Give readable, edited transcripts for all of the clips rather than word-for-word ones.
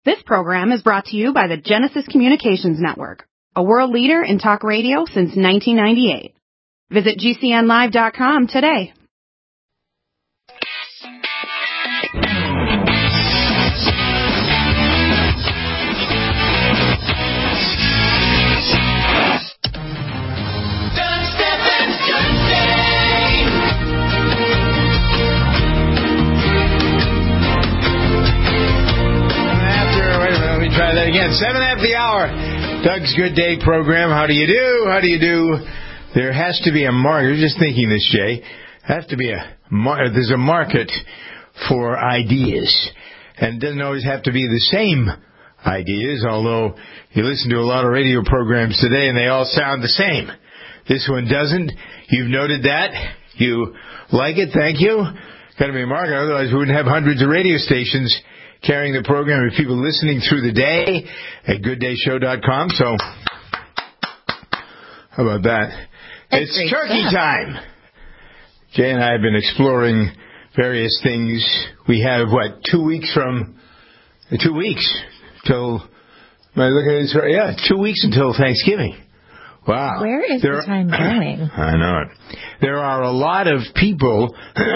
This program is brought to you by the Genesis Communications Network, a world leader in talk radio since 1998. Visit GCNlive.com today. Try that again. 7 after the hour. Doug's Good Day program. How do you do? How do you do? There has to be a market. I was just thinking this, Jay. There's a market for ideas. And it doesn't always have to be the same ideas, although you listen to a lot of radio programs today and they all sound the same. This one doesn't. You've noted that. You like it. Thank you. Got to be a market. Otherwise, we wouldn't have hundreds of radio stations carrying the program with people listening through the day at gooddayshow.com. So, how about that? It's turkey time. Jay and I have been exploring various things. We have, 2 weeks till, am I looking at this right? Yeah, 2 weeks until Thanksgiving. Wow. Where is the time going? I know it. There are a lot of people,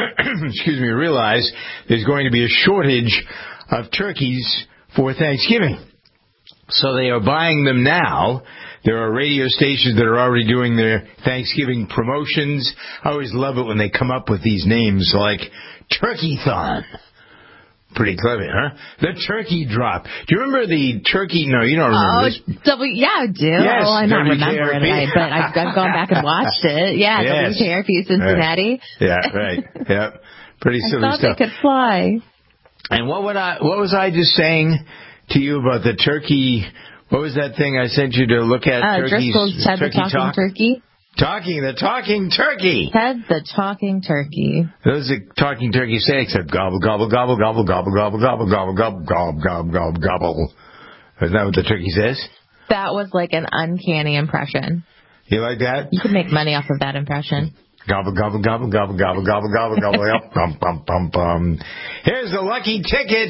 realize there's going to be a shortage of turkeys for Thanksgiving. So they are buying them now. There are radio stations that are already doing their Thanksgiving promotions. I always love it when they come up with these names like Turkey-thon. Pretty clever, huh? The turkey drop. Do you remember the turkey? No, you don't remember this. Yeah, I do. Yes, well, I not remember it, but I've gone back and watched it. Yeah, yes. WKRP Cincinnati. Yeah, right. Yeah, pretty silly I thought stuff. they could fly. And what was I just saying to you about the turkey? What was that thing I sent you to look at? Driscoll's Ted the Talking Turkey. The talking turkey. Ted the Talking Turkey. Those are talking turkey say except gobble, gobble, gobble, gobble, gobble, gobble, gobble, gobble, gobble, gobble, gobble, gobble, gobble. Isn't that what the turkey says? That was like an uncanny impression. You like that? You could make money off of that impression. Gobble, gobble, gobble, gobble, gobble, gobble, gobble, gobble, bum, bum, bum, bum. Here's the lucky ticket.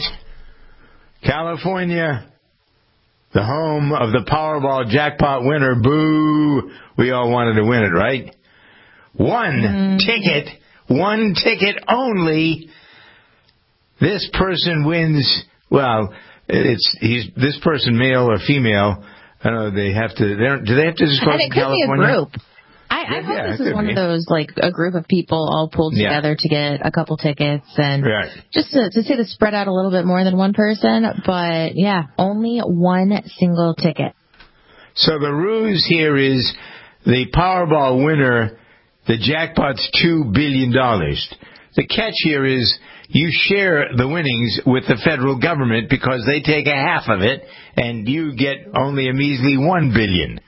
California, the home of the Powerball jackpot winner. Boo! We all wanted to win it, right? One ticket only. This person wins. Well, this person, male or female. I don't know. Do they have to disclose in California? And it could be a group. I hope this is one of those, like, a group of people all pulled together to get a couple tickets and just to see the spread out a little bit more than one person. But, yeah, only one single ticket. So the ruse here is the Powerball winner, the jackpot's $2 billion. The catch here is you share the winnings with the federal government because they take a half of it and you get only a measly $1 billion.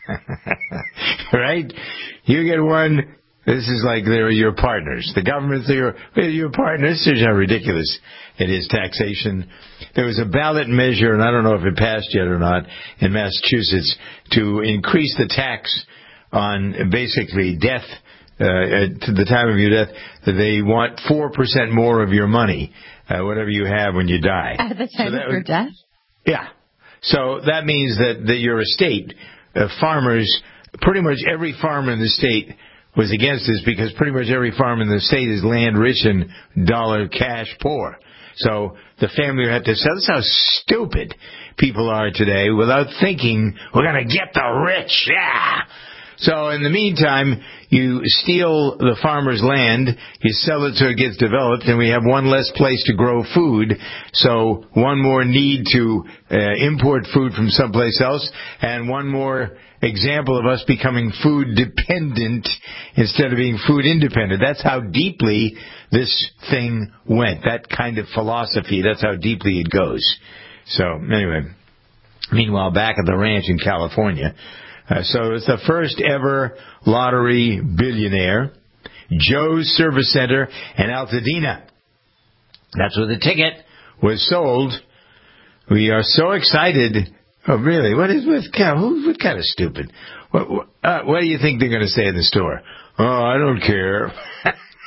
Right? You get one. This is like they're your partners. The government's your partners. Here's how ridiculous it is, taxation. There was a ballot measure, and I don't know if it passed yet or not, in Massachusetts to increase the tax on basically death to the time of your death. That they want 4% more of your money, whatever you have when you die. At the time of your death? Yeah. So that means that your estate, farmers, pretty much every farmer in the state was against this because pretty much every farm in the state is land rich and dollar cash poor. So the family would have to sell. That's how stupid people are today without thinking, we're going to get the rich. Yeah. So in the meantime, you steal the farmer's land, you sell it so it gets developed, and we have one less place to grow food, so one more need to import food from someplace else, and one more example of us becoming food dependent instead of being food independent. That's how deeply this thing went, that kind of philosophy. That's how deeply it goes. So anyway, meanwhile, back at the ranch in California, so it's the first ever lottery billionaire, Joe's Service Center in Altadena. That's where the ticket was sold. We are so excited. Oh, really? What kind of stupid? What do you think they're going to say in the store? Oh, I don't care.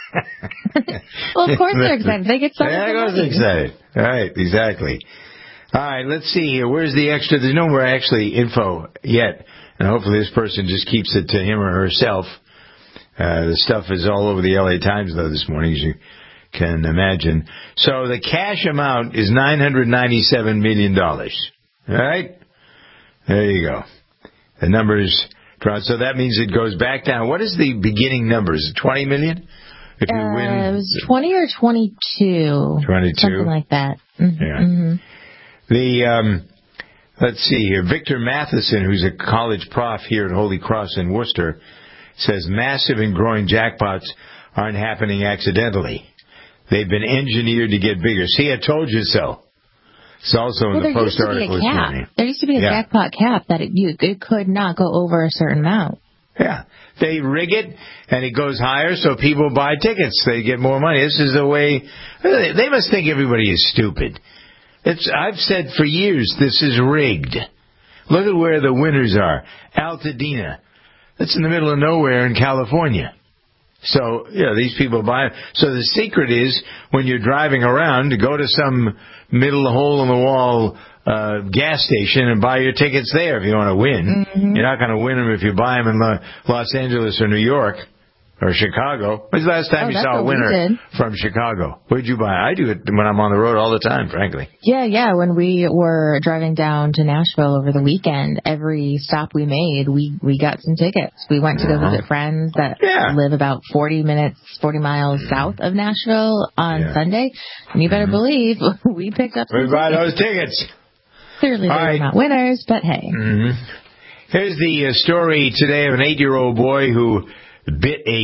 Well, of course they're excited. They get so much money. Of course they're excited. Right, exactly. All right, let's see here. Where's the extra? There's no more actually info yet. And hopefully this person just keeps it to him or herself. The stuff is all over the LA Times, though, this morning, as you can imagine. So the cash amount is $997 million. All right? There you go. The numbers drop. So that means it goes back down. What is the beginning number? Is it 20 million? If you win? It was 20 or 22. 22? Something like that. Mm-hmm. Yeah. Mm-hmm. Let's see here. Victor Matheson, who's a college prof here at Holy Cross in Worcester, says massive and growing jackpots aren't happening accidentally. They've been engineered to get bigger. See, I told you so. It's also in the Post article this morning. There used to be a jackpot cap that it could not go over a certain amount. Yeah. They rig it, and it goes higher, so people buy tickets. They get more money. This is the way. They must think everybody is stupid. I've said for years, this is rigged. Look at where the winners are. Altadena. That's in the middle of nowhere in California. So, these people buy it. So the secret is, when you're driving around, to go to some middle hole-in-the-wall gas station and buy your tickets there if you want to win. Mm-hmm. You're not going to win them if you buy them in Los Angeles or New York or Chicago. When's the last time you saw a winner from Chicago? Where'd you buy? I do it when I'm on the road all the time, frankly. Yeah. When we were driving down to Nashville over the weekend, every stop we made, we got some tickets. We went to go visit friends that live about 40 miles south of Nashville on Sunday. And you better believe we picked up some tickets. We buy those tickets. Clearly they're not winners, but hey. Mm-hmm. Here's the story today of an 8-year-old boy who bit a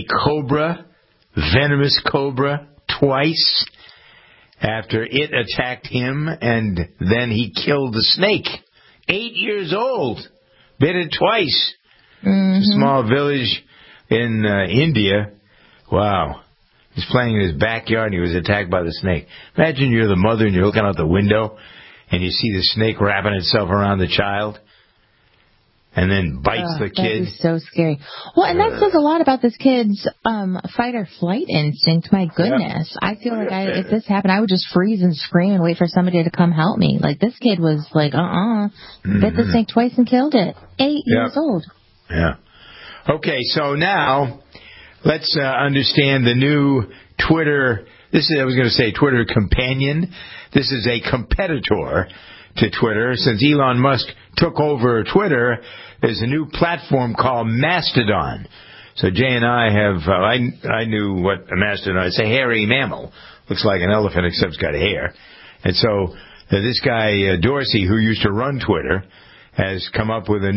venomous cobra, twice after it attacked him, and then he killed the snake. 8 years old, bit it twice. Mm-hmm. It's a small village in India. Wow. He's playing in his backyard and he was attacked by the snake. Imagine you're the mother and you're looking out the window and you see the snake wrapping itself around the child. And then bites the kid. That is so scary. Well, and that says a lot about this kid's fight or flight instinct. My goodness. I feel like if this happened, I would just freeze and scream and wait for somebody to come help me. Like, this kid was like, bit the snake twice and killed it. 8 years old. Yeah. Okay, so now let's understand the new Twitter. I was going to say Twitter companion. This is a competitor to Twitter. Since Elon Musk took over Twitter, there's a new platform called Mastodon. So Jay and I I knew what a mastodon is. It's a hairy mammal. Looks like an elephant except it's got hair. And so this guy, Dorsey, who used to run Twitter, has come up with the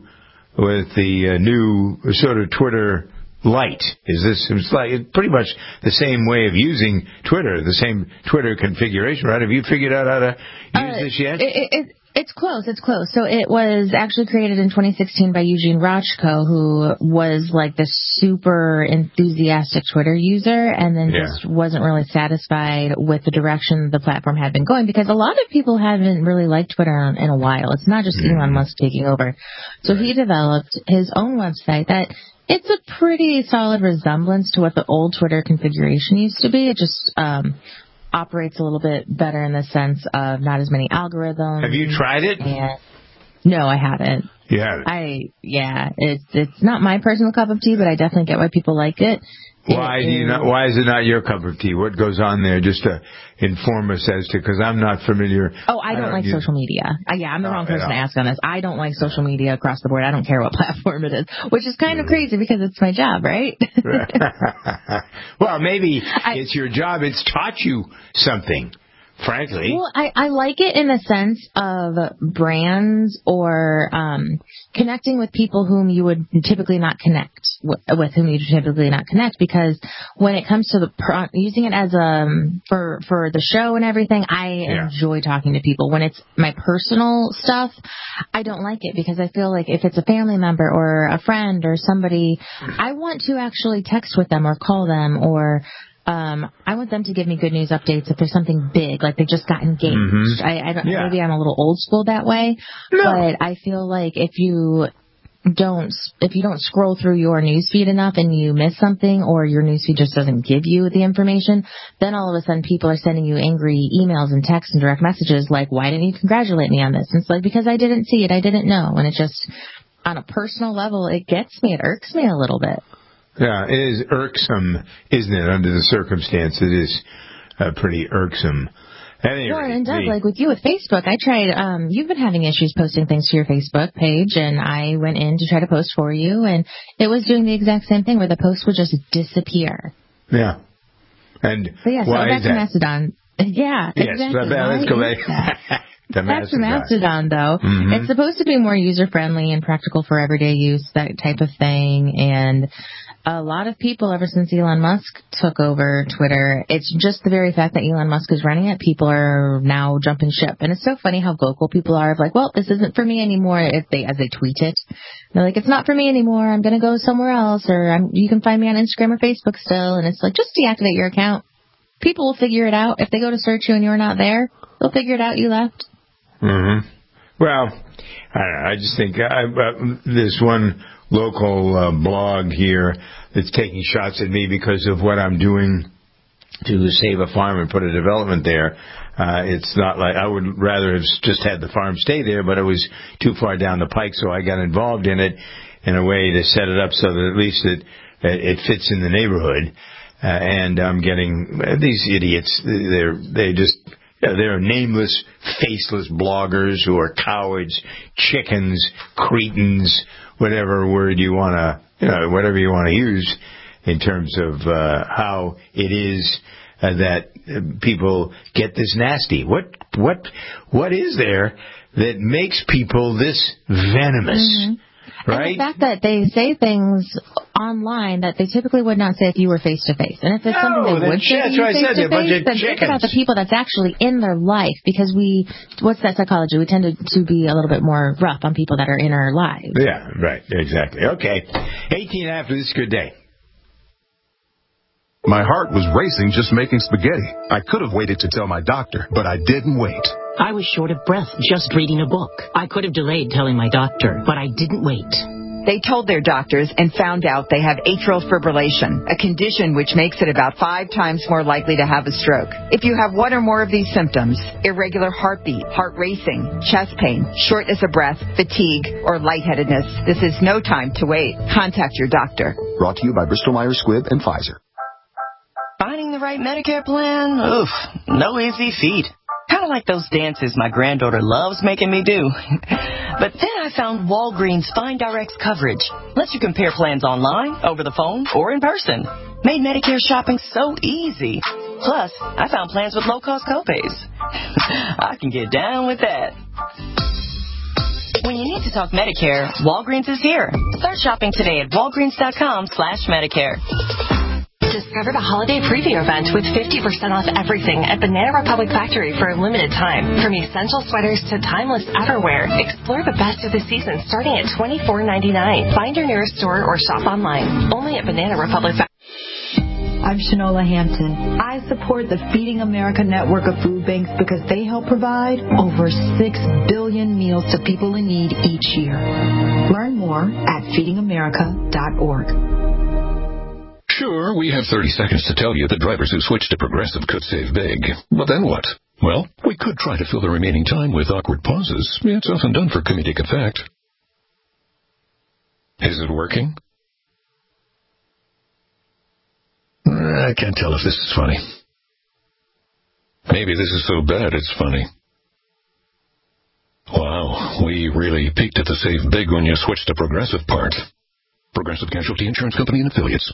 new sort of Twitter Lite. It's like pretty much the same way of using Twitter, the same Twitter configuration, right? Have you figured out how to use this yet? It's close. So it was actually created in 2016 by Eugene Rochko, who was like the super enthusiastic Twitter user and then just wasn't really satisfied with the direction the platform had been going, because a lot of people haven't really liked Twitter in a while. It's not just Elon Musk taking over. So he developed his own website that it's a pretty solid resemblance to what the old Twitter configuration used to be. It just operates a little bit better in the sense of not as many algorithms. Have you tried it? No, I haven't. You haven't? It's not my personal cup of tea, but I definitely get why people like it. Why is it not your cup of tea? What goes on there? Just to inform us as to, because I'm not familiar. Oh, I don't like social media. I'm the wrong person to ask on this. I don't like social media across the board. I don't care what platform it is, which is kind of crazy because it's my job, right? Well, maybe it's your job. It's taught you something. Frankly. Well, I like it in the sense of brands or connecting with people whom you would typically not connect because when it comes to using it as for the show and everything, I enjoy talking to people. When it's my personal stuff, I don't like it because I feel like if it's a family member or a friend or somebody, I want to actually text with them or call them or I want them to give me good news updates if there's something big, like they just got engaged. Mm-hmm. Maybe I'm a little old school that way, but I feel like if you if you don't scroll through your newsfeed enough and you miss something, or your newsfeed just doesn't give you the information, then all of a sudden people are sending you angry emails and texts and direct messages like, why didn't you congratulate me on this? And it's like, because I didn't see it, I didn't know. And it just, on a personal level, it gets me, it irks me a little bit. Yeah, it is irksome, isn't it, under the circumstance? It is pretty irksome. Well, and Doug, like with you with Facebook, I tried, you've been having issues posting things to your Facebook page, and I went in to try to post for you, and it was doing the exact same thing where the post would just disappear. Yeah. And so, yeah, why back is to that? Mastodon. Yeah, yes, exactly. Let's go back. Back to Mastodon, though. Mm-hmm. It's supposed to be more user-friendly and practical for everyday use, that type of thing, and a lot of people, ever since Elon Musk took over Twitter, it's just the very fact that Elon Musk is running it, people are now jumping ship. And it's so funny how vocal people are of like, well, this isn't for me anymore, as they tweet it. They're like, it's not for me anymore, I'm going to go somewhere else, or you can find me on Instagram or Facebook still. And it's like, just deactivate your account. People will figure it out. If they go to search you and you're not there, they'll figure it out you left. Mm-hmm. Well, I don't know. I just think this one local blog here that's taking shots at me because of what I'm doing to save a farm and put a development there. It's not like I would rather have just had the farm stay there, but it was too far down the pike, so I got involved in it in a way to set it up so that at least it fits in the neighborhood. And I'm getting these idiots. They're nameless, faceless bloggers who are cowards, chickens, cretins, whatever word you want to, whatever you want to use in terms of how it is that people get this nasty. What is there that makes people this venomous? Mm-hmm. Right? And the fact that they say things online that they typically would not say if you were face-to-face. And if it's something they would say to you face-to-face, then think about the people that's actually in their life. Because what's that psychology? We tend to be a little bit more rough on people that are in our lives. Yeah, right. Exactly. Okay. 18 after this. Good day. My heart was racing just making spaghetti. I could have waited to tell my doctor, but I didn't wait. I was short of breath just reading a book. I could have delayed telling my doctor, but I didn't wait. They told their doctors and found out they have atrial fibrillation, a condition which makes it about 5 times more likely to have a stroke. If you have one or more of these symptoms, irregular heartbeat, heart racing, chest pain, shortness of breath, fatigue, or lightheadedness, this is no time to wait. Contact your doctor. Brought to you by Bristol-Myers Squibb and Pfizer. Finding the right Medicare plan? Oof, no easy feat. Kind of like those dances my granddaughter loves making me do. But then I found Walgreens Find Direct's coverage. Lets you compare plans online, over the phone, or in person. Made Medicare shopping so easy. Plus, I found plans with low-cost copays. I can get down with that. When you need to talk Medicare, Walgreens is here. Start shopping today at walgreens.com/Medicare. Discover the holiday preview event with 50% off everything at Banana Republic Factory for a limited time. From essential sweaters to timeless outerwear, explore the best of the season starting at $24.99. Find your nearest store or shop online. Only at Banana Republic Factory. I'm Shanola Hampton. I support the Feeding America network of food banks because they help provide over 6 billion meals to people in need each year. Learn more at feedingamerica.org. Sure, we have 30 seconds to tell you that drivers who switch to Progressive could save big. But then what? Well, we could try to fill the remaining time with awkward pauses. It's often done for comedic effect. Is it working? I can't tell if this is funny. Maybe this is so bad it's funny. Wow, we really peaked at the save big when you switch to Progressive part. Progressive Casualty Insurance Company and Affiliates.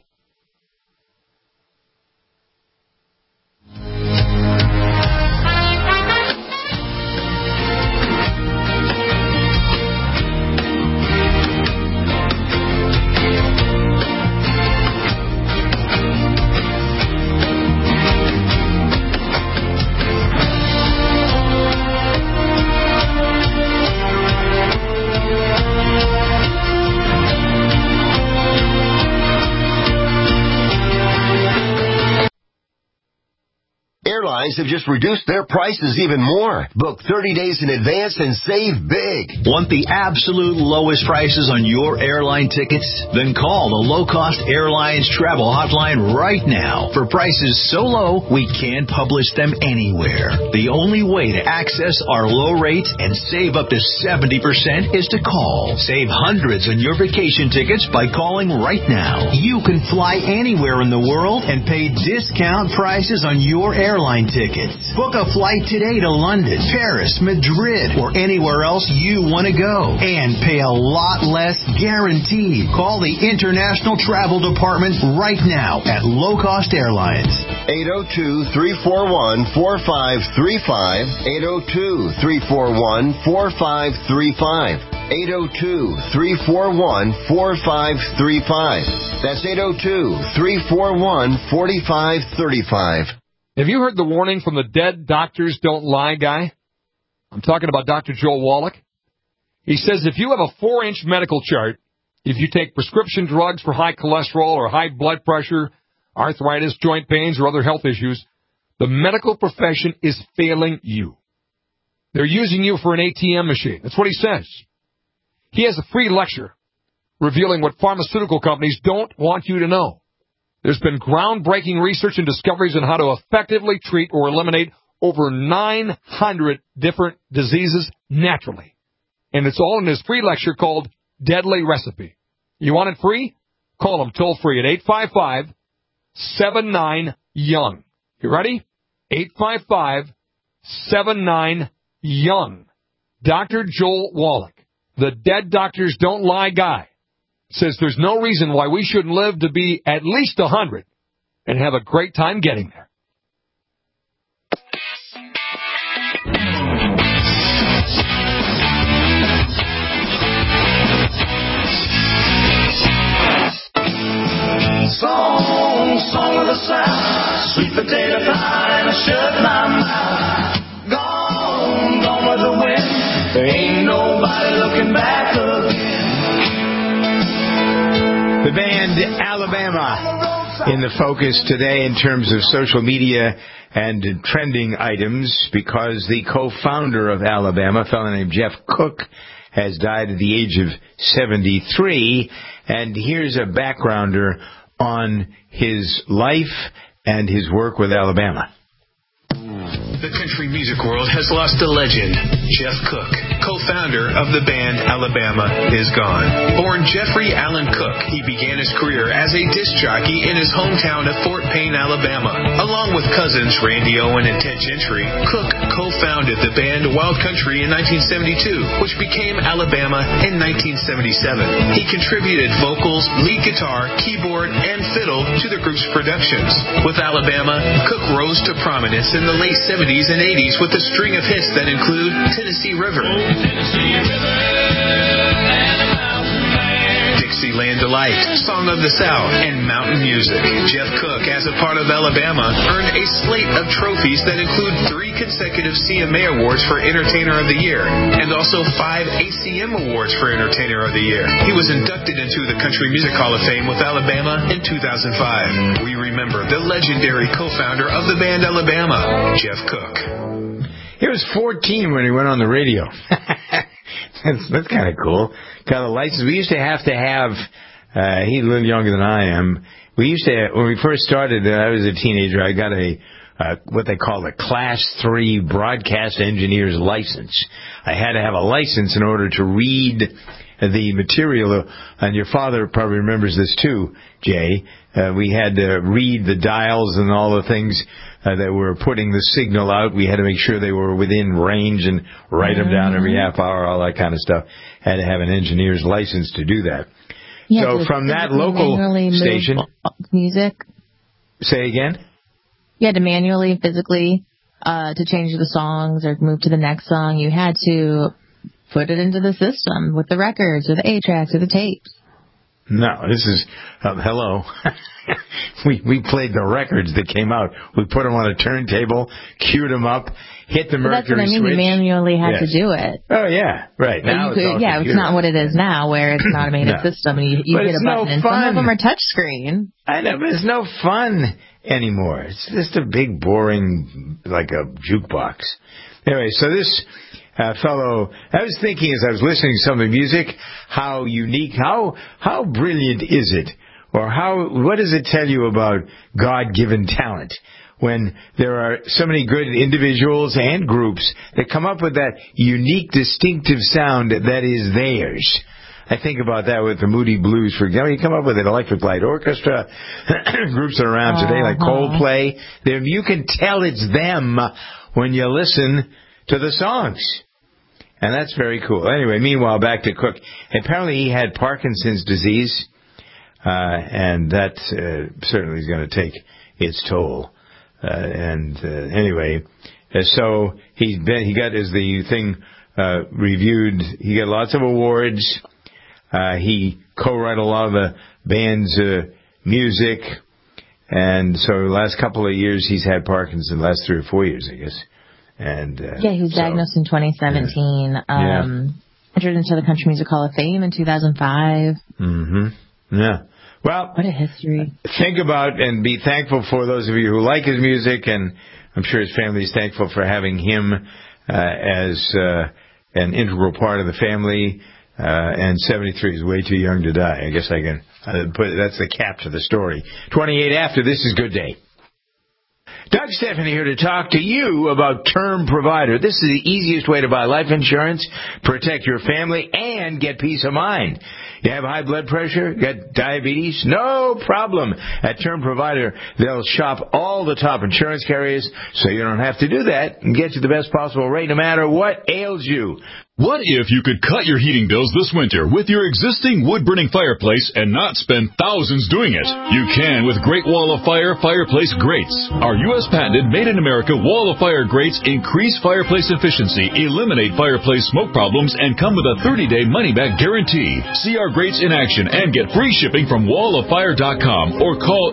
have just reduced their prices even more. Book 30 days in advance and save big. Want the absolute lowest prices on your airline tickets? Then call the Low Cost Airlines Travel Hotline right now. For prices so low, we can't publish them anywhere. The only way to access our low rates and save up to 70% is to call. Save hundreds on your vacation tickets by calling right now. You can fly anywhere in the world and pay discount prices on your airline tickets. Book a flight today to London, Paris, Madrid, or anywhere else you want to go. And pay a lot less guaranteed. Call the International Travel Department right now at Low Cost Airlines. 802-341-4535. 802-341-4535. 802-341-4535. That's 802-341-4535. Have you heard the warning from the Dead Doctors Don't Lie guy? I'm talking about Dr. Joel Wallach. He says if you have a 4-inch medical chart, if you take prescription drugs for high cholesterol or high blood pressure, arthritis, joint pains, or other health issues, the medical profession is failing you. They're using you for an ATM machine. That's what he says. He has a free lecture revealing what pharmaceutical companies don't want you to know. There's been groundbreaking research and discoveries on how to effectively treat or eliminate over 900 different diseases naturally. And it's all in his free lecture called Deadly Recipe. You want it free? Call him toll free at 855-79-YOUNG. You ready? 855-79-YOUNG. Dr. Joel Wallach, the Dead Doctors Don't Lie guy, says there's no reason why we shouldn't live to be at least 100 and have a great time getting there. Song of the South, sweet potato pie, and I shut my mouth. Gone with the wind. There ain't nobody looking back again. The band Alabama in the focus today in terms of social media and trending items because the co-founder of Alabama, a fellow named Jeff Cook, has died at the age of 73. And here's a backgrounder on his life and his work with Alabama. The country music world has lost a legend. Jeff Cook, co-founder of the band Alabama, is gone. Born Jeffrey Allen Cook, he began his career as a disc jockey in his hometown of Fort Payne, Alabama. Along with cousins Randy Owen and Ted Gentry, Cook co-founded the band Wild Country in 1972, which became Alabama in 1977. He contributed vocals, lead guitar, keyboard, and fiddle to the group's productions. With Alabama, Cook rose to prominence in the late 70s and 80s with a string of hits that include Tennessee River, Dixieland Delight, Song of the South, and Mountain Music. Jeff Cook, as a part of Alabama, earned a slate of trophies that include 3 consecutive CMA Awards for Entertainer of the Year and also 5 ACM Awards for Entertainer of the Year. He was inducted into the Country Music Hall of Fame with Alabama in 2005. We remember the legendary co-founder of the band Alabama, Jeff Cook. He was 14 when he went on the radio. That's kind of cool. Got a license. We used to have, he's a little younger than I am. We used to, when we first started, I was a teenager, I got what they call a Class 3 broadcast engineer's license. I had to have a license in order to read the material, and your father probably remembers this too, Jay. We had to read the dials and all the things that were putting the signal out. We had to make sure they were within range and write them down every half hour, all that kind of stuff. Had to have an engineer's license to do that. So from that local station... Music? Say again? You had to manually, physically, to change the songs or move to the next song. You had to put it into the system with the records or the 8-tracks or the tapes. No, this is, hello. we played the records that came out. We put them on a turntable, queued them up, hit the mercury switch. That's what I mean. You manually had to do it. Oh, yeah. Right. Now it's not what it is now, where it's an automated system and you hit a button. And some of them are touch screen. I know, but it's no fun. anymore. It's just a big, boring, like a jukebox. Anyway, so this fellow, I was thinking as I was listening to some of the music, how unique, how brilliant is it? Or what does it tell you about God-given talent? When there are so many good individuals and groups that come up with that unique, distinctive sound that is theirs. I think about that with the Moody Blues, for example. You come up with an Electric Light Orchestra, groups that are around today, like Coldplay. You can tell it's them when you listen to the songs. And that's very cool. Anyway, meanwhile, back to Cook. Apparently he had Parkinson's disease, and that certainly is going to take its toll. Anyway, so he got, as the thing reviewed, he got lots of awards. He co-wrote a lot of the band's music, and so the last couple of years he's had Parkinson's, the last 3 or 4 years, I guess. And he was diagnosed in 2017. Entered into the Country Music Hall of Fame in 2005. Yeah. Well, what a history. Think about and be thankful for those of you who like his music, and I'm sure his family is thankful for having him as an integral part of the family. And 73 is way too young to die. I guess I can put that's the cap to the story. 28 after, this is Good Day. Doug Stephanie here to talk to you about Term Provider. This is the easiest way to buy life insurance, protect your family, and get peace of mind. You have high blood pressure, got diabetes? No problem. At Term Provider, they'll shop all the top insurance carriers, so you don't have to do that, and get you the best possible rate no matter what ails you. What if you could cut your heating bills this winter with your existing wood-burning fireplace and not spend thousands doing it? You can with Great Wall of Fire fireplace grates. Our U.S.-patented, made-in-America Wall of Fire grates increase fireplace efficiency, eliminate fireplace smoke problems, and come with a 30-day money-back guarantee. See our grates in action and get free shipping from walloffire.com or call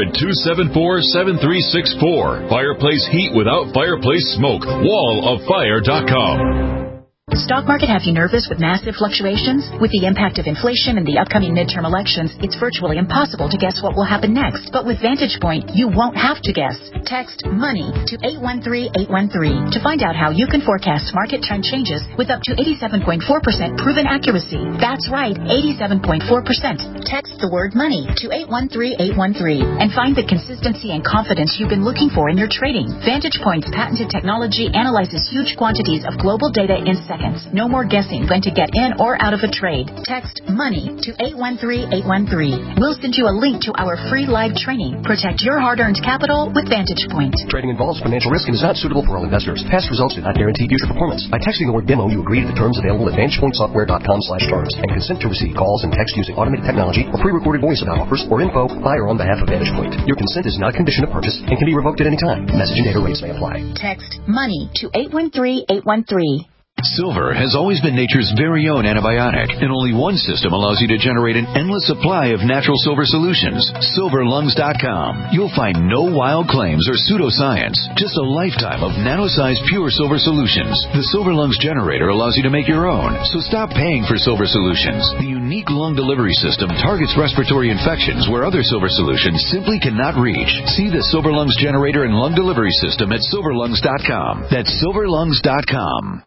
800-274-7364. Fireplace heat without fireplace smoke. walloffire.com. Stock market have you nervous with massive fluctuations? With the impact of inflation and the upcoming midterm elections, it's virtually impossible to guess what will happen next. But with Vantage Point, you won't have to guess. Text MONEY to 813-813 to find out how you can forecast market trend changes with up to 87.4% proven accuracy. That's right, 87.4%. Text the word MONEY to 813-813 and find the consistency and confidence you've been looking for in your trading. Vantage Point's patented technology analyzes huge quantities of global data in seconds. No more guessing when to get in or out of a trade. Text MONEY to 813-813. We'll send you a link to our free live training. Protect your hard-earned capital with Vantage Point. Trading involves financial risk and is not suitable for all investors. Past results do not guarantee future performance. By texting the word demo, you agree to the terms available at VantagePointSoftware.com/terms and consent to receive calls and text using automated technology or pre-recorded voice about offers or info by or on behalf of Vantage Point. Your consent is not a condition of purchase and can be revoked at any time. Message and data rates may apply. Text MONEY to 813-813. Silver has always been nature's very own antibiotic, and only one system allows you to generate an endless supply of natural silver solutions. SilverLungs.com. You'll find no wild claims or pseudoscience, just a lifetime of nano-sized pure silver solutions. The Silver Lungs generator allows you to make your own, so stop paying for silver solutions. The unique lung delivery system targets respiratory infections where other silver solutions simply cannot reach. See the Silver Lungs generator and lung delivery system at SilverLungs.com. That's SilverLungs.com.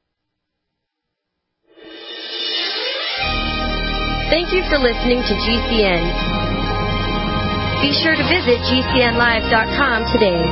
Thank you for listening to GCN. Be sure to visit GCNlive.com today.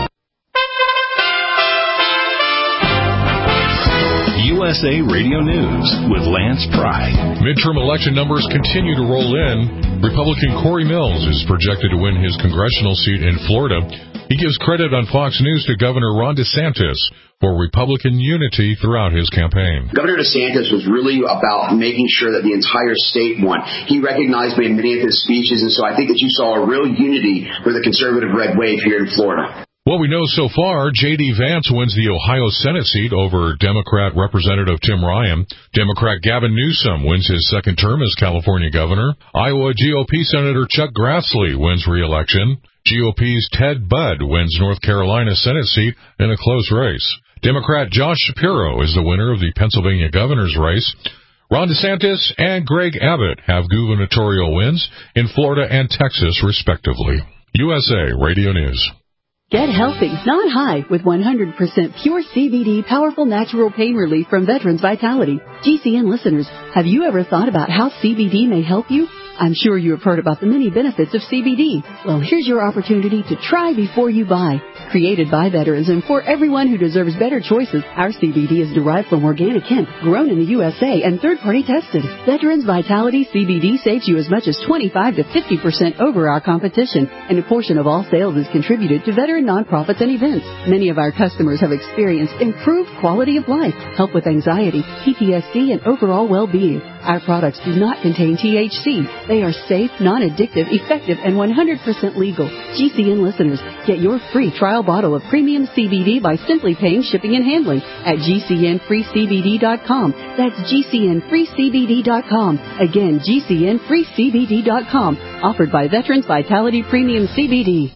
USA Radio News with Lance Pry. Midterm election numbers continue to roll in. Republican Corey Mills is projected to win his congressional seat in Florida. He gives credit on Fox News to Governor Ron DeSantis for Republican unity throughout his campaign. Governor DeSantis was really about making sure that the entire state won. He recognized me in many of his speeches, and so I think that you saw a real unity for the conservative red wave here in Florida. What we know so far, J.D. Vance wins the Ohio Senate seat over Democrat Representative Tim Ryan. Democrat Gavin Newsom wins his second term as California governor. Iowa GOP Senator Chuck Grassley wins re-election. GOP's Ted Budd wins North Carolina Senate seat in a close race. Democrat Josh Shapiro is the winner of the Pennsylvania governor's race. Ron DeSantis and Greg Abbott have gubernatorial wins in Florida and Texas, respectively. USA Radio News. Get healthy, not high, with 100% pure CBD powerful natural pain relief from Veterans Vitality. GCN listeners, have you ever thought about how CBD may help you? I'm sure you have heard about the many benefits of CBD. Well, here's your opportunity to try before you buy. Created by veterans and for everyone who deserves better choices, our CBD is derived from organic hemp, grown in the USA, and third-party tested. Veterans Vitality CBD saves you as much as 25 to 50% over our competition, and a portion of all sales is contributed to veteran nonprofits and events. Many of our customers have experienced improved quality of life, help with anxiety, PTSD, and overall well-being. Our products do not contain THC. They are safe, non-addictive, effective, and 100% legal. GCN listeners, get your free trial bottle of premium CBD by simply paying shipping and handling at GCNFreeCBD.com. That's GCNFreeCBD.com. Again, GCNFreeCBD.com. Offered by Veterans Vitality Premium CBD.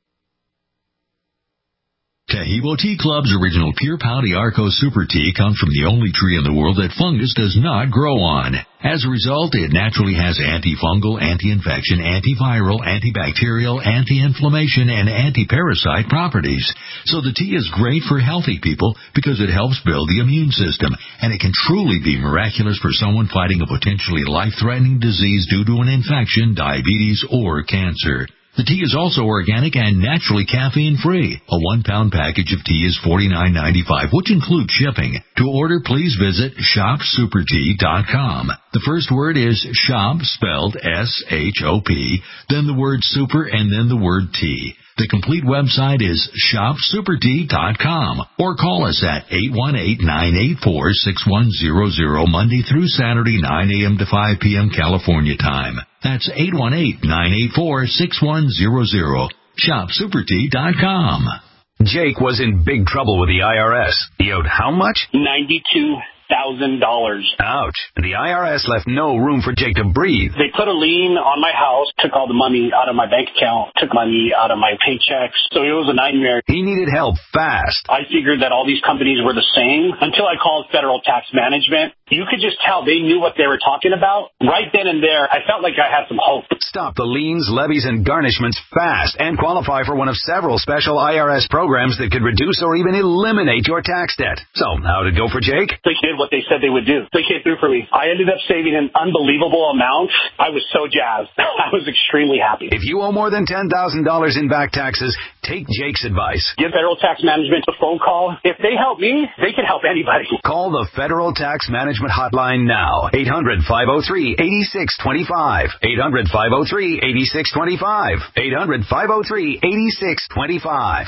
Tahibo Tea Club's original Pure Pouty Arco Super Tea comes from the only tree in the world that fungus does not grow on. As a result, it naturally has antifungal, anti-infection, antiviral, antibacterial, anti-inflammation, and anti-parasite properties. So the tea is great for healthy people because it helps build the immune system, and it can truly be miraculous for someone fighting a potentially life-threatening disease due to an infection, diabetes, or cancer. The tea is also organic and naturally caffeine-free. A 1-pound package of tea is $49.95, which includes shipping. To order, please visit shopsupertea.com. The first word is shop, spelled S-H-O-P, then the word super, and then the word tea. The complete website is shopsupertea.com, or call us at 818-984-6100 Monday through Saturday, 9 a.m. to 5 p.m. California time. That's 818-984-6100. Shopsupertea.com. Jake was in big trouble with the IRS. He owed how much? $92,000. Ouch. The IRS left no room for Jake to breathe. They put a lien on my house, took all the money out of my bank account, took money out of my paychecks. So it was a nightmare. He needed help fast. I figured that all these companies were the same until I called Federal Tax Management. You could just tell they knew what they were talking about. Right then and there, I felt like I had some hope. Stop the liens, levies, and garnishments fast and qualify for one of several special IRS programs that could reduce or even eliminate your tax debt. So, how'd it go for Jake? They did what they said they would do. They came through for me. I ended up saving an unbelievable amount. I was so jazzed. I was extremely happy. If you owe more than $10,000 in back taxes, take Jake's advice. Give Federal Tax Management a phone call. If they help me, they can help anybody. Call the Federal Tax Management hotline now. 800-503-8625. 800-503-8625. 800-503-8625.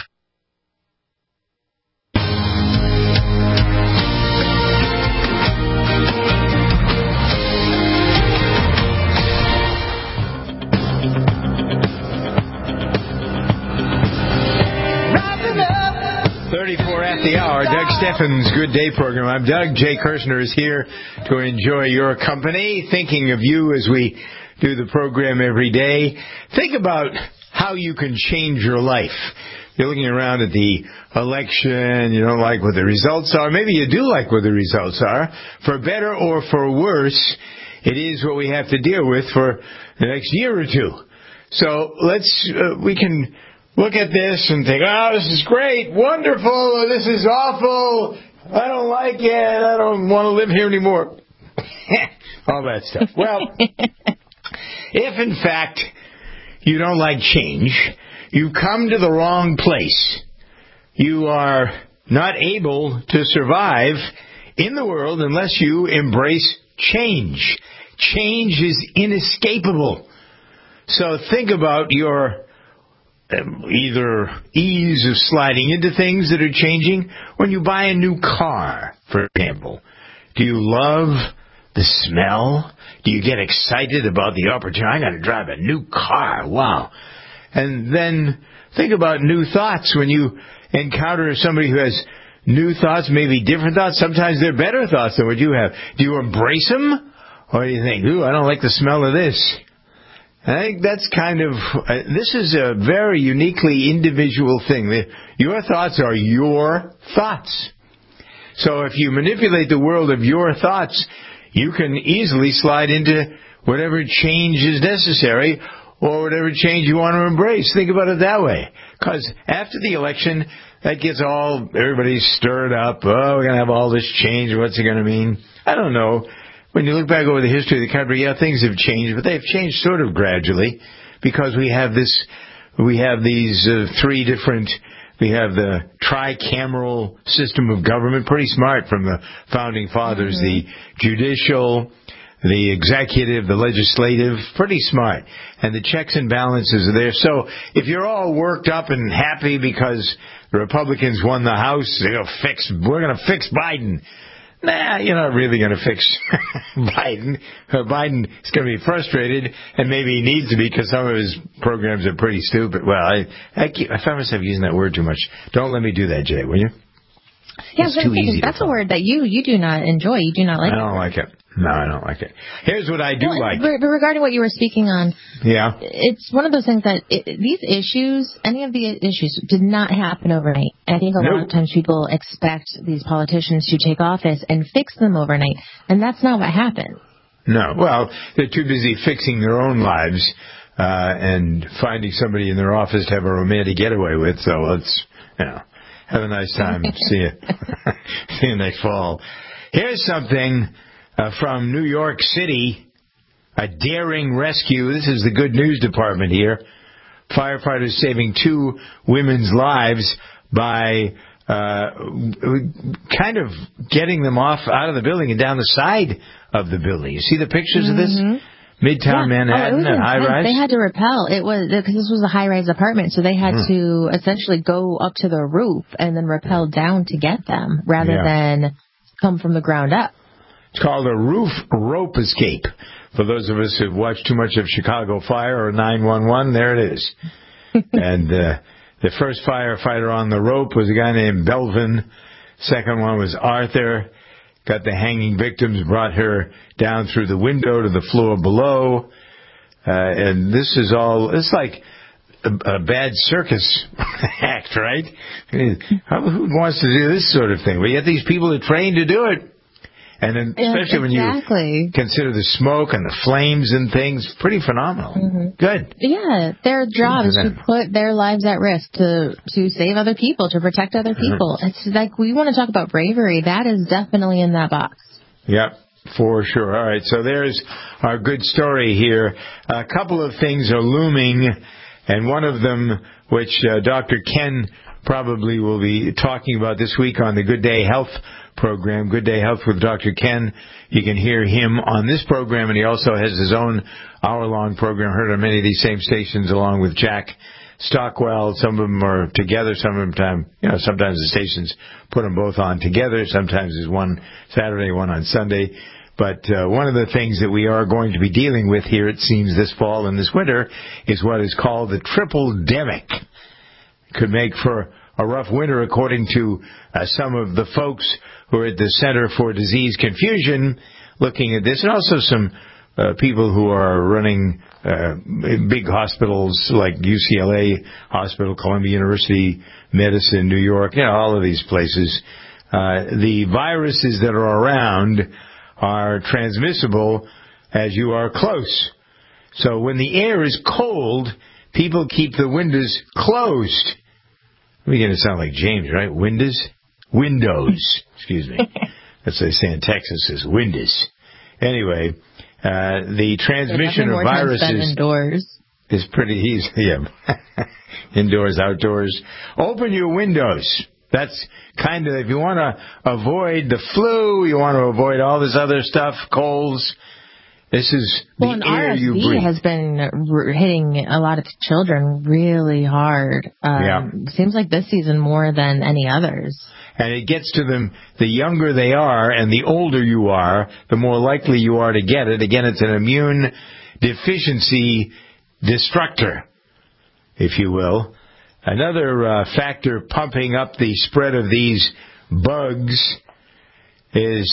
At the hour, Doug Steffens' Good Day program. I'm Doug. Jay Kirshner is here to enjoy your company, thinking of you as we do the program every day. Think about how you can change your life. You're looking around at the election, you don't like what the results are. Maybe you do like what the results are. For better or for worse, it is what we have to deal with for the next year or two. So we can look at this and think, oh, this is great, wonderful, or this is awful, I don't like it, I don't want to live here anymore. All that stuff. Well, if in fact you don't like change, you come to the wrong place. You are not able to survive in the world unless you embrace change. Change is inescapable. So think about your either ease of sliding into things that are changing. When you buy a new car, for example, do you love the smell? Do you get excited about the opportunity? I got to drive a new car. Wow. And then think about new thoughts. When you encounter somebody who has new thoughts, maybe different thoughts, sometimes they're better thoughts than what you have. Do you embrace them? Or do you think, ooh, I don't like the smell of this? I think that's this is a very uniquely individual thing. Your thoughts are your thoughts. So if you manipulate the world of your thoughts, you can easily slide into whatever change is necessary, or whatever change you want to embrace. Think about it that way. Because after the election, that gets everybody stirred up. Oh, we're going to have all this change. What's it going to mean? I don't know. When you look back over the history of the country, yeah, things have changed, but they've changed sort of gradually because we have these three different. We have the tricameral system of government, pretty smart from the founding fathers. The judicial, the executive, the legislative, pretty smart. And the checks and balances are there. So if you're all worked up and happy because the Republicans won the House, we're going to fix Biden. Nah, you're not really going to fix Biden. Biden is going to be frustrated, and maybe he needs to be because some of his programs are pretty stupid. Well, I find myself using that word too much. Don't let me do that, Jay, will you? Yeah, that's a word that you do not enjoy. You do not like it. I don't like it. No, I don't like it. Here's what I do like. But regarding what you were speaking on, yeah, it's one of those things that these issues, any of the issues, did not happen overnight. I think a lot of times people expect these politicians to take office and fix them overnight, and that's not what happened. No, well, they're too busy fixing their own lives and finding somebody in their office to have a romantic getaway with. So let's, have a nice time. See you. See you next fall. Here's something from New York City. A daring rescue. This is the good news department here. Firefighters saving 2 women's lives by kind of getting them out of the building and down the side of the building. You see the pictures of this? Midtown Manhattan, high-rise? They had to rappel. It was because this was a high-rise apartment, so they had to essentially go up to the roof and then rappel down to get them rather than come from the ground up. It's called a roof rope escape. For those of us who've watched too much of Chicago Fire or 911, there it is. And the first firefighter on the rope was a guy named Belvin. Second one was Arthur. Got the hanging victims, brought her down through the window to the floor below. And this is all, it's like a bad circus act, right? Who wants to do this sort of thing? We get these people that train to do it. And then, especially when you consider the smoke and the flames and things, pretty phenomenal. Good. Yeah, their job is to put their lives at risk to save other people, to protect other people. It's like, we want to talk about bravery. That is definitely in that box. Yep, for sure. All right, so there's our good story here. A couple of things are looming, and one of them, which Dr. Ken probably will be talking about this week on the Good Day Health program, Good Day Health with Dr. Ken. You can hear him on this program, and he also has his own hour-long program heard on many of these same stations along with Jack Stockwell. Some of them are together, sometimes the stations put them both on together. Sometimes there's one Saturday, one on Sunday. But one of the things that we are going to be dealing with here, it seems, this fall and this winter is what is called the triple-demic. Could make for a rough winter, according to some of the folks who are at the Center for Disease Confusion looking at this, and also some people who are running big hospitals like UCLA Hospital, Columbia University Medicine, New York, all of these places. The viruses that are around are transmissible as you are close. So when the air is cold, people keep the windows closed. We're going to sound like James, right? Windows. Excuse me. That's what they say in Texas, is windows. Anyway, the transmission of viruses is pretty easy. Yeah. Indoors, outdoors. Open your windows. That's kind of, if you want to avoid the flu, you want to avoid all this other stuff, colds. This is the air you breathe. RSV has been hitting a lot of children really hard. Seems like this season more than any others. And it gets to them, the younger they are and the older you are, the more likely you are to get it. Again, it's an immune deficiency destructor, if you will. Another factor pumping up the spread of these bugs is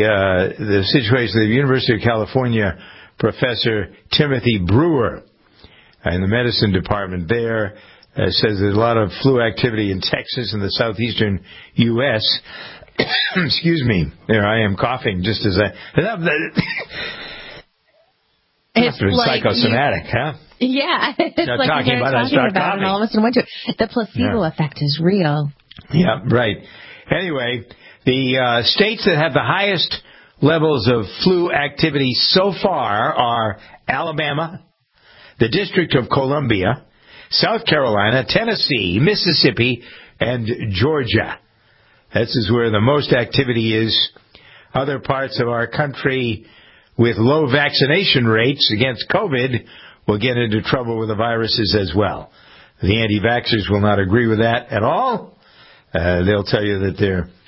the situation of the University of California professor Timothy Brewer in the medicine department there. Says there's a lot of flu activity in Texas and the southeastern U.S. Excuse me. There I am coughing just as It's like psychosomatic, huh? Yeah. It's like talking about it, start coughing. And all of a sudden went to it. The placebo effect is real. Yeah, right. Anyway, the states that have the highest levels of flu activity so far are Alabama, the District of Columbia, South Carolina, Tennessee, Mississippi, and Georgia. This is where the most activity is. Other parts of our country with low vaccination rates against COVID will get into trouble with the viruses as well. The anti-vaxxers will not agree with that at all. They'll tell you that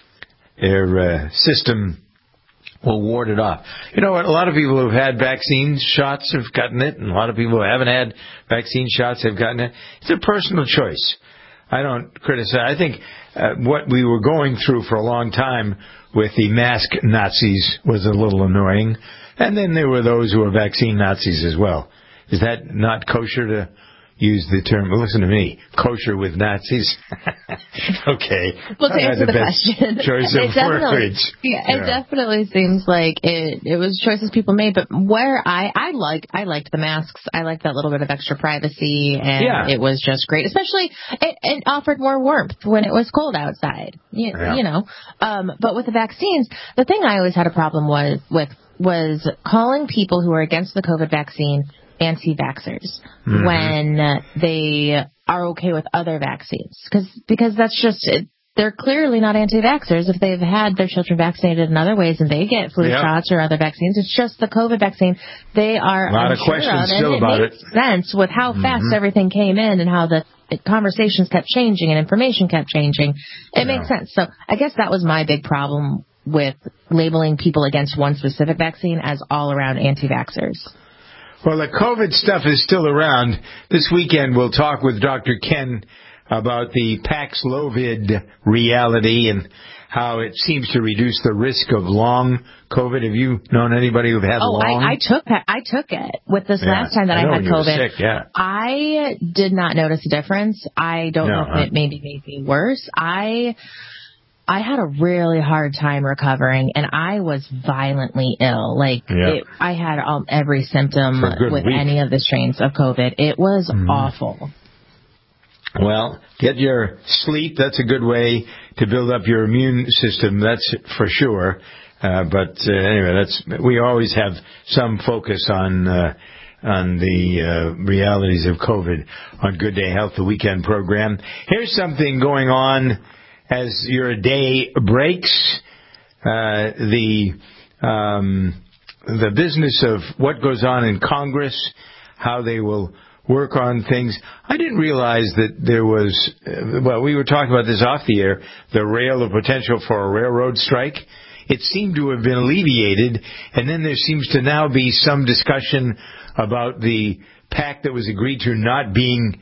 their system will ward it off. You know what? A lot of people who've had vaccine shots have gotten it, and a lot of people who haven't had vaccine shots have gotten it. It's a personal choice. I don't criticize. I think what we were going through for a long time with the mask Nazis was a little annoying. And then there were those who were vaccine Nazis as well. Is that not kosher to use the term? Listen to me. Kosher with Nazis? Okay. Well, to answer the question, choice of words. Yeah, it definitely seems like it was choices people made. But where I liked the masks. I liked that little bit of extra privacy, and it was just great. Especially it offered more warmth when it was cold outside. You know. But with the vaccines, the thing I always had a problem with was calling people who are against the COVID vaccine anti-vaxxers when they are okay with other vaccines. Because that's just, they're clearly not anti-vaxxers if they've had their children vaccinated in other ways and they get flu shots or other vaccines. It's just the COVID vaccine they are a lot of questions still about it. Makes sense with how fast everything came in and how the conversations kept changing and information kept changing. It makes sense. So I guess that was my big problem with labeling people against one specific vaccine as all-around anti-vaxxers. Well, the COVID stuff is still around. This weekend we'll talk with Dr. Ken about the Paxlovid reality and how it seems to reduce the risk of long COVID. Have you known anybody who've had long? I took it with this last time that I had COVID. Sick, I did not notice a difference. I don't know if it maybe made me worse. I had a really hard time recovering, and I was violently ill. I had every symptom with any of the strains of COVID. It was awful. Well, get your sleep. That's a good way to build up your immune system. That's for sure. But anyway, we always have some focus on the realities of COVID on Good Day Health, the weekend program. Here's something going on as your day breaks. The business of what goes on in Congress, how they will work on things. I didn't realize that there was, we were talking about this off the air, the potential for a railroad strike. It seemed to have been alleviated, and then there seems to now be some discussion about the pact that was agreed to not being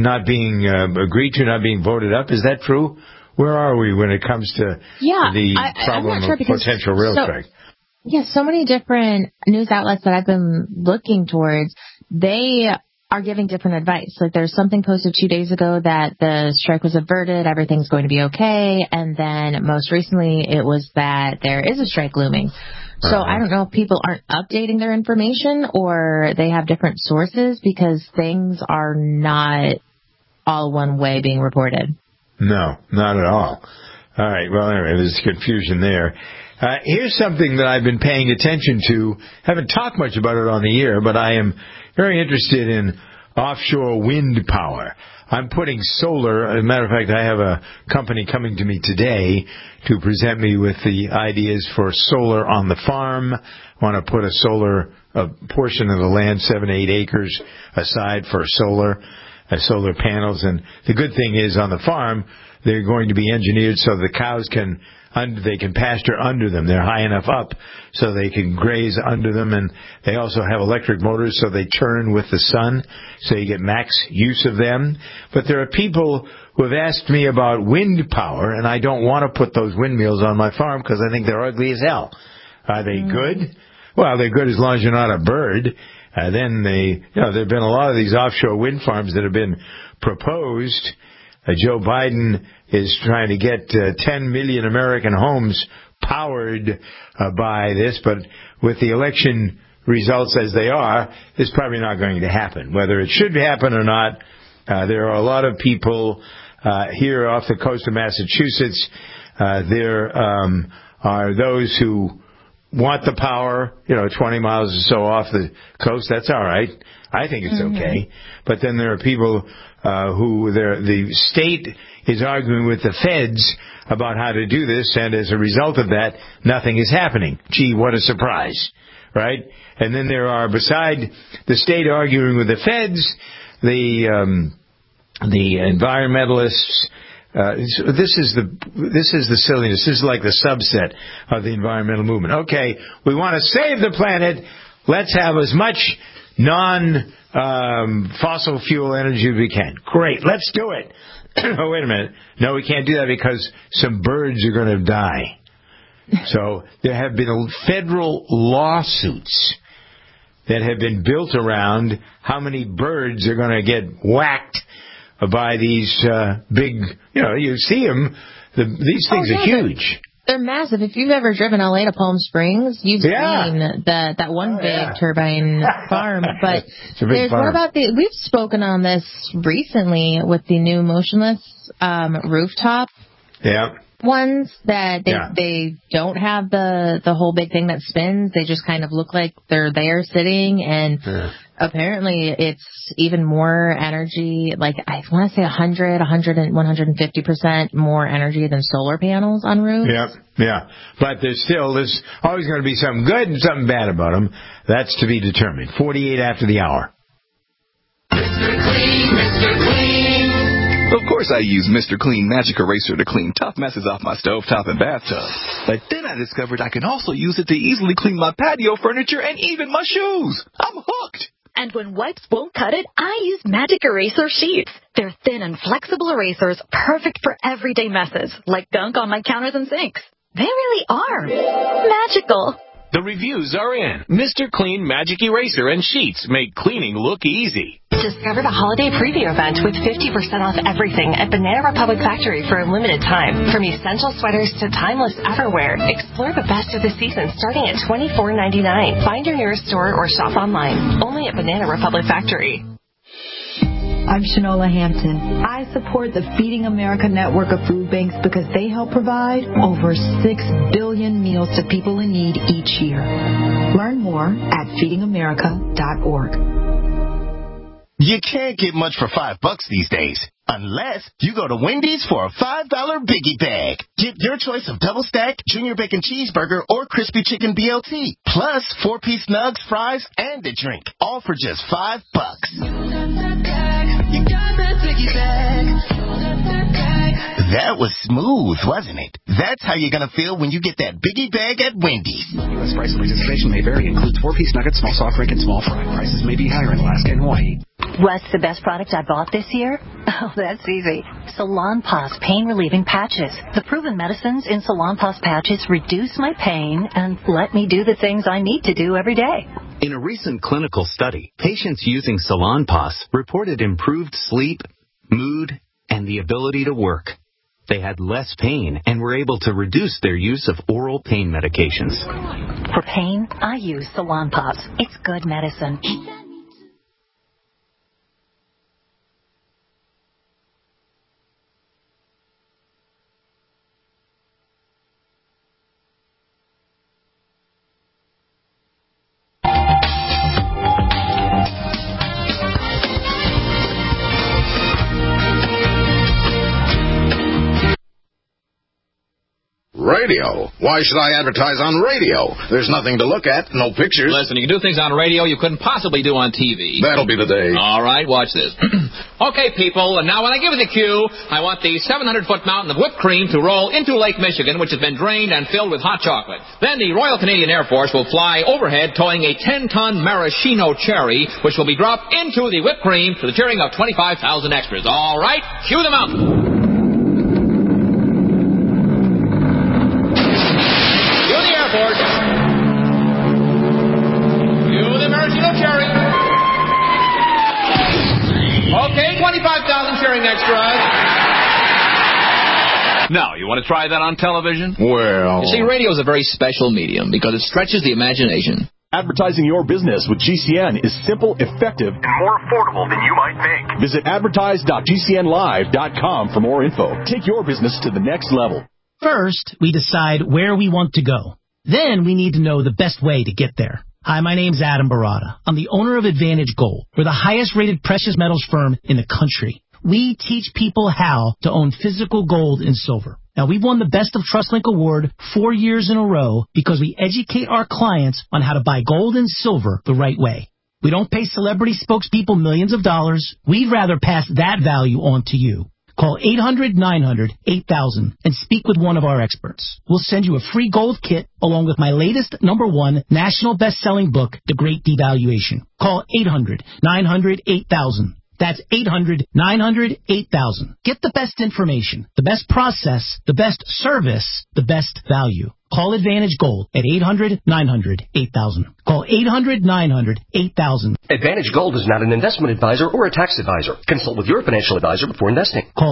voted up. Is that true? Where are we when it comes to the problem of potential rail strike? Yeah, so many different news outlets that I've been looking towards, they are giving different advice. Like there's something posted 2 days ago that the strike was averted, everything's going to be okay, and then most recently it was that there is a strike looming. So I don't know if people aren't updating their information or they have different sources because things are not all one way being reported. No, not at all. All right. Well, anyway, there's confusion there. Here's something that I've been paying attention to. Haven't talked much about it on the air, but I am very interested in offshore wind power. I'm putting solar. As a matter of fact, I have a company coming to me today to present me with the ideas for solar on the farm. I want to put a portion of the land, 7-8 acres, aside for solar panels. And the good thing is on the farm, they're going to be engineered so the cows can pasture under them. They're high enough up so they can graze under them, and they also have electric motors so they turn with the sun, so you get max use of them. But there are people who have asked me about wind power, and I don't want to put those windmills on my farm because I think they're ugly as hell. Are they good? Well, they're good as long as you're not a bird. Then there have been a lot of these offshore wind farms that have been proposed. Joe Biden is trying to get 10 million American homes powered by this, but with the election results as they are, is probably not going to happen. Whether it should happen or not, there are a lot of people here off the coast of Massachusetts. There are those who want the power, 20 miles or so off the coast. That's all right. I think it's okay. But then there are people who the state is arguing with the feds about how to do this, and as a result of that, nothing is happening. Gee, what a surprise, right? And then there are, beside the state arguing with the feds, the environmentalists. This is the silliness. This is like the subset of the environmental movement. Okay, we want to save the planet. Let's have as much non-fossil fuel energy as we can. Great, let's do it. Oh, wait a minute. No, we can't do that because some birds are going to die. So there have been federal lawsuits that have been built around how many birds are going to get whacked by these big, you see them, these things are huge. They're massive. If you've ever driven LA to Palm Springs, you've seen that one big turbine farm. But there's more about we've spoken on this recently with the new motionless rooftop ones that they don't have the whole big thing that spins. They just kind of look like they're there sitting, and apparently it's even more energy, like I want to say 150% more energy than solar panels on roofs. Yeah. But there's always going to be something good and something bad about them. That's to be determined. 48 after the hour. Mr. Clean, Mr. Clean. Of course I use Mr. Clean Magic Eraser to clean tough messes off my stovetop and bathtub. But then I discovered I can also use it to easily clean my patio furniture and even my shoes. I'm hooked. And when wipes won't cut it, I use Magic Eraser Sheets. They're thin and flexible erasers, perfect for everyday messes, like gunk on my counters and sinks. They really are magical. The reviews are in. Mr. Clean Magic Eraser and Sheets make cleaning look easy. Discover the holiday preview event with 50% off everything at Banana Republic Factory for a limited time. From essential sweaters to timeless outerwear, explore the best of the season starting at $24.99. Find your nearest store or shop online. Only at Banana Republic Factory. I'm Shanola Hampton. I support the Feeding America network of food banks because they help provide over 6 billion meals to people in need each year. Learn more at feedingamerica.org. You can't get much for $5 these days, unless you go to Wendy's for a $5 Biggie Bag. Get your choice of double stack, junior bacon cheeseburger, or crispy chicken BLT, plus 4-piece nugs, fries, and a drink, all for just $5. You got that Biggie Bag. That was smooth, wasn't it? That's how you're going to feel when you get that Biggie Bag at Wendy's. U.S. price and participation may vary. Includes 4-piece nuggets, small soft drink, and small fry. Prices may be higher in Alaska and Hawaii. What's the best product I bought this year? Oh, that's easy. Salonpas pain-relieving patches. The proven medicines in Salonpas patches reduce my pain and let me do the things I need to do every day. In a recent clinical study, patients using Salonpas reported improved sleep, mood, and the ability to work. They had less pain and were able to reduce their use of oral pain medications. For pain, I use Salonpas. It's good medicine. Radio. Why should I advertise on radio? There's nothing to look at, no pictures. Listen, you can do things on radio you couldn't possibly do on TV. That'll be the day. All right, watch this. Okay, people, and now when I give you the cue, I want the 700-foot mountain of whipped cream to roll into Lake Michigan, which has been drained and filled with hot chocolate. Then the Royal Canadian Air Force will fly overhead towing a 10-ton maraschino cherry, which will be dropped into the whipped cream to the cheering of 25,000 extras. All right, cue the mountain. Okay, 25,000 cheering extras. Now, you want to try that on television? Well... You see, radio is a very special medium because it stretches the imagination. Advertising your business with GCN is simple, effective, and more affordable than you might think. Visit advertise.gcnlive.com for more info. Take your business to the next level. First, we decide where we want to go. Then we need to know the best way to get there. Hi, my name's Adam Barada. I'm the owner of Advantage Gold. We're the highest-rated precious metals firm in the country. We teach people how to own physical gold and silver. Now, we've won the Best of TrustLink Award 4 years in a row because we educate our clients on how to buy gold and silver the right way. We don't pay celebrity spokespeople millions of dollars. We'd rather pass that value on to you. Call 800-900-8000 and speak with one of our experts. We'll send you a free gold kit along with my latest #1 national best-selling book, The Great Devaluation. Call 800-900-8000. That's 800-900-8000. Get the best information, the best process, the best service, the best value. Call Advantage Gold at 800-900-8000. Call 800-900-8000. Advantage Gold is not an investment advisor or a tax advisor. Consult with your financial advisor before investing. Call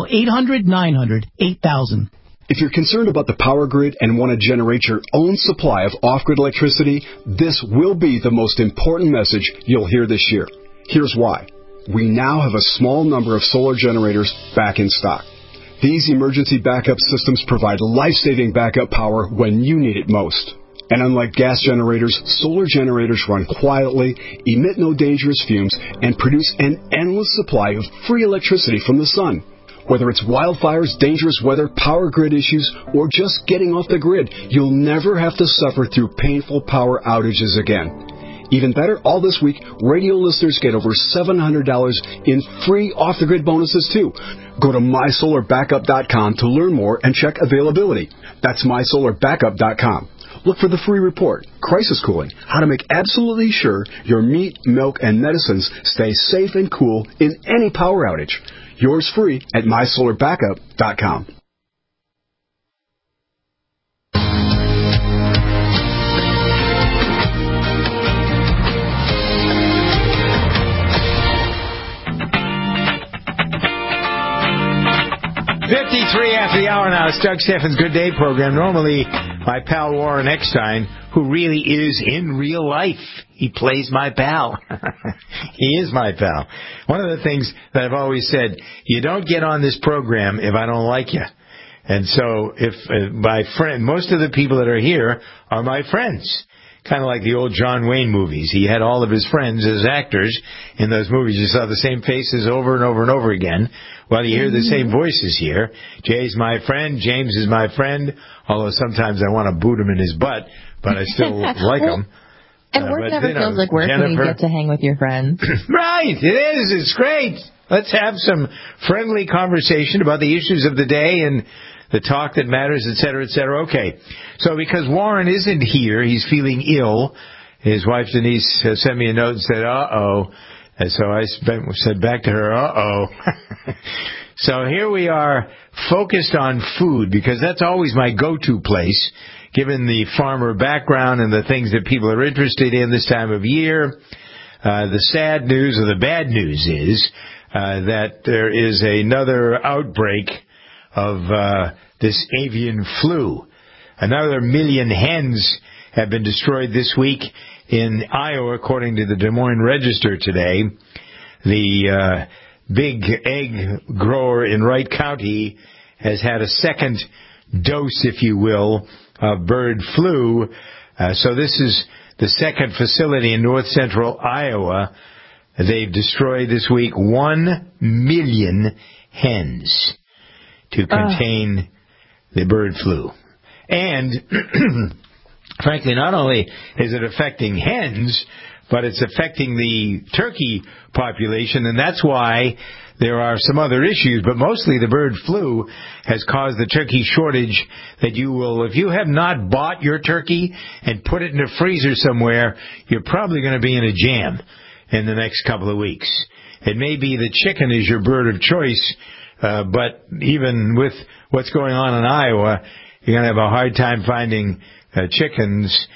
800-900-8000. If you're concerned about the power grid and want to generate your own supply of off-grid electricity, this will be the most important message you'll hear this year. Here's why. We now have a small number of solar generators back in stock. These emergency backup systems provide life-saving backup power when you need it most. And unlike gas generators, solar generators run quietly, emit no dangerous fumes, and produce an endless supply of free electricity from the sun. Whether it's wildfires, dangerous weather, power grid issues, or just getting off the grid, you'll never have to suffer through painful power outages again. Even better, all this week, radio listeners get over $700 in free off-the-grid bonuses, too. Go to mysolarbackup.com to learn more and check availability. That's mysolarbackup.com. Look for the free report, Crisis Cooling, how to make absolutely sure your meat, milk, and medicines stay safe and cool in any power outage. Yours free at mysolarbackup.com. After the hour now, it's Doug Steffens' Good Day program. Normally, my pal Warren Eckstein, who really is in real life. He plays my pal. He is my pal. One of the things that I've always said, you don't get on this program if I don't like you. And so, if my friend, most of the people that are here are my friends. Kind of like the old John Wayne movies. He had all of his friends as actors in those movies. You saw the same faces over and over and over again. Well, you hear the same voices here. Jay's my friend. James is my friend. Although sometimes I want to boot him in his butt, but I still like him. And work never feels like work when you get to hang with your friends. Right. It is. It's great. Let's have some friendly conversation about the issues of the day and the talk that matters, et cetera, et cetera. Okay. So because Warren isn't here, he's feeling ill. His wife, Denise, sent me a note and said, uh-oh. And so I said back to her, uh-oh. So here we are, focused on food, because that's always my go-to place, given the farmer background and the things that people are interested in this time of year. The sad news, or the bad news, is that there is another outbreak of this avian flu. Another 1 million hens have been destroyed this week in Iowa, according to the Des Moines Register today. The big egg grower in Wright County has had a second dose, if you will, of bird flu. So this is the second facility in north central Iowa. They've destroyed this week 1 million hens to contain the bird flu. And frankly, not only is it affecting hens, but it's affecting the turkey population, and that's why there are some other issues, but mostly the bird flu has caused the turkey shortage that you will, if you have not bought your turkey and put it in a freezer somewhere, you're probably going to be in a jam in the next couple of weeks. It may be the chicken is your bird of choice, but even with what's going on in Iowa, you're going to have a hard time finding chickens.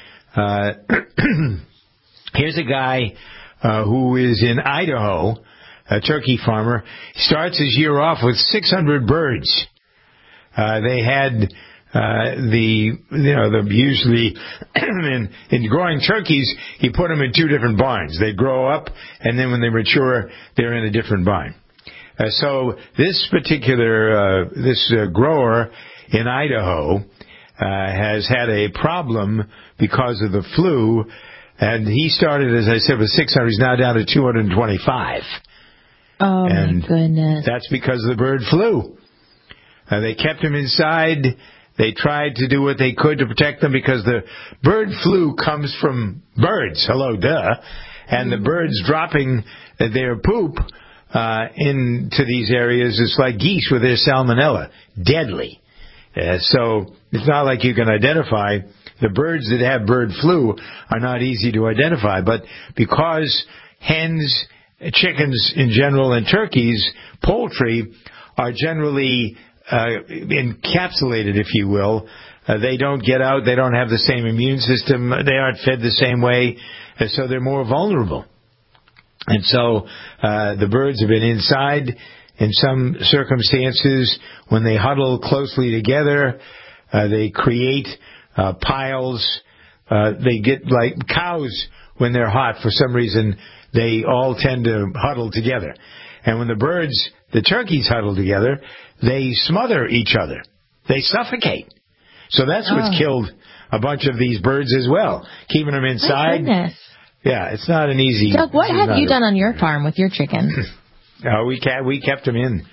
Here's a guy who is in Idaho, a turkey farmer. He starts his year off with 600 birds. They had usually in growing turkeys, you put them in two different barns. They grow up, and then when they mature, they're in a different barn. So this particular grower in Idaho has had a problem because of the flu, and he started, as I said, with 600. He's now down to 225. Oh, my goodness. That's because of the bird flu. They kept him inside. They tried to do what they could to protect them because the bird flu comes from birds. Hello, duh. And the birds dropping their poop into these areas is like geese with their salmonella. Deadly. So it's not like you can identify. The birds that have bird flu are not easy to identify. But because hens, chickens in general, and turkeys, poultry, are generally encapsulated, if you will, they don't get out. They don't have the same immune system. They aren't fed the same way. And so they're more vulnerable. And so the birds have been inside. In some circumstances, when they huddle closely together, they create piles. They get like cows when they're hot. For some reason, they all tend to huddle together. And when the turkeys huddle together, they smother each other. They suffocate. So that's what's killed a bunch of these birds as well, keeping them inside. My goodness. Yeah, it's not an easy... Doug, what have you done on your farm with your chickens? We kept them in.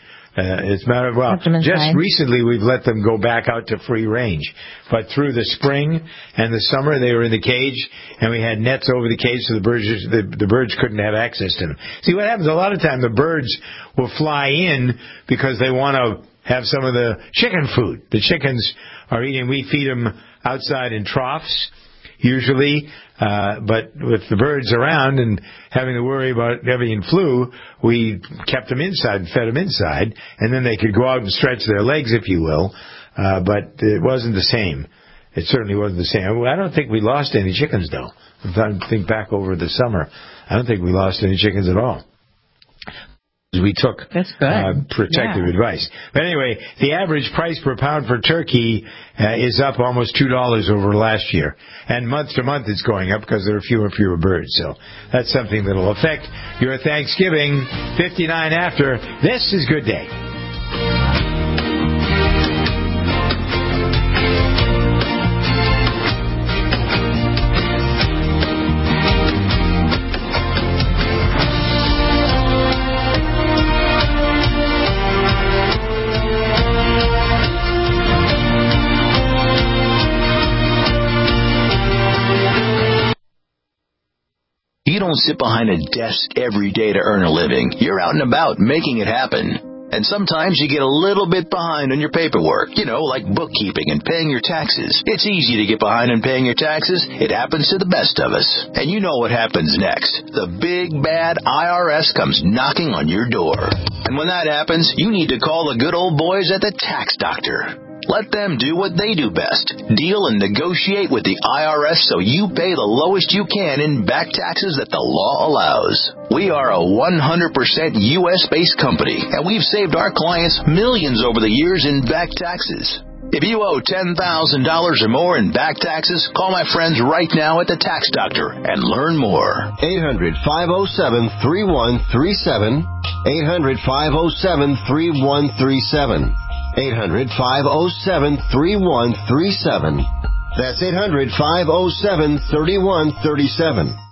Just recently we've let them go back out to free range. But through the spring and the summer, they were in the cage, and we had nets over the cage so the birds couldn't have access to them. See, what happens, a lot of time the birds will fly in because they want to have some of the chicken food. The chickens are eating. We feed them outside in troughs, usually. But with the birds around and having to worry about having flu, we kept them inside and fed them inside, and then they could go out and stretch their legs, if you will. But it wasn't the same. It certainly wasn't the same. I don't think we lost any chickens, though. I'm trying to think back over the summer. I don't think we lost any chickens at all. We took protective advice. But anyway, the average price per pound for turkey is up almost $2 over last year. And month to month it's going up because there are fewer and fewer birds. So that's something that will affect your Thanksgiving. 59 after. This is Good Day. You don't sit behind a desk every day to earn a living. You're out and about making it happen. And sometimes you get a little bit behind on your paperwork, like bookkeeping and paying your taxes. It's easy to get behind on paying your taxes. It happens to the best of us. And you know what happens next. The big, bad IRS comes knocking on your door. And when that happens, you need to call the good old boys at the Tax Doctor. Let them do what they do best. Deal and negotiate with the IRS so you pay the lowest you can in back taxes that the law allows. We are a 100% U.S.-based company, and we've saved our clients millions over the years in back taxes. If you owe $10,000 or more in back taxes, call my friends right now at the Tax Doctor and learn more. 800-507-3137. 800-507-3137. 800-507-3137. That's 800-507-3137.